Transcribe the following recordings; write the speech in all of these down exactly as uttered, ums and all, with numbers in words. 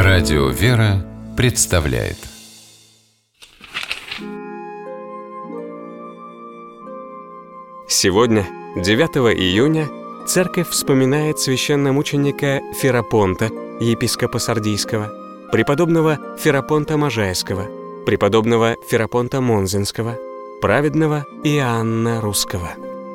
Радио «Вера» представляет. Сегодня, девятого июня, Церковь вспоминает священномученика Ферапонта, епископа Сардийского, преподобного Ферапонта Можайского, преподобного Ферапонта Монзенского, праведного Иоанна Русского.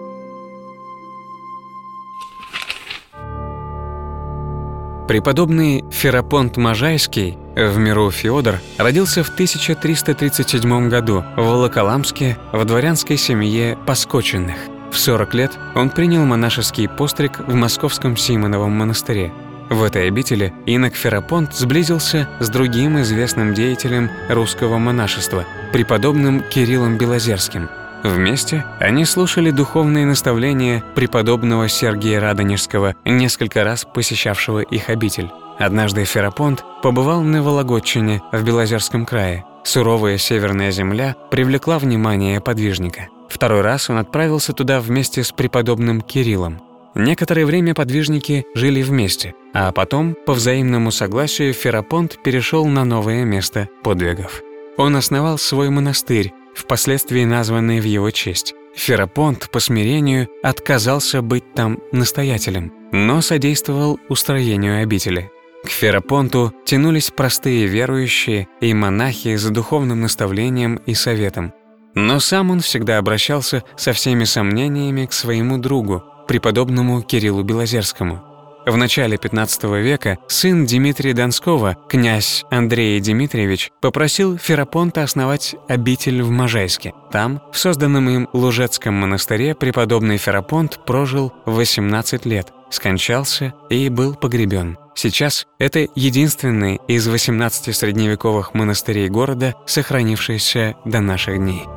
Преподобный Ферапонт Можайский, в миру Феодор, родился в тысяча триста тридцать седьмом году в Волоколамске в дворянской семье Поскочиных. В сорок лет он принял монашеский постриг в Московском Симоновом монастыре. В этой обители инок Ферапонт сблизился с другим известным деятелем русского монашества, преподобным Кириллом Белозерским. Вместе они слушали духовные наставления преподобного Сергия Радонежского, несколько раз посещавшего их обитель. Однажды Ферапонт побывал на Вологодчине в Белозерском крае. Суровая северная земля привлекла внимание подвижника. Второй раз он отправился туда вместе с преподобным Кириллом. Некоторое время подвижники жили вместе, а потом, по взаимному согласию, Ферапонт перешел на новое место подвигов. Он основал свой монастырь, впоследствии названный в его честь. Ферапонт по смирению отказался быть там настоятелем, но содействовал устроению обители. К Ферапонту тянулись простые верующие и монахи за духовным наставлением и советом. Но сам он всегда обращался со всеми сомнениями к своему другу, преподобному Кириллу Белозерскому. В начале пятнадцатого века сын Дмитрия Донского, князь Андрей Дмитриевич, попросил Ферапонта основать обитель в Можайске. Там, в созданном им Лужецком монастыре, преподобный Ферапонт прожил восемнадцать лет, скончался и был погребен. Сейчас это единственный из восемнадцати средневековых монастырей города, сохранившийся до наших дней.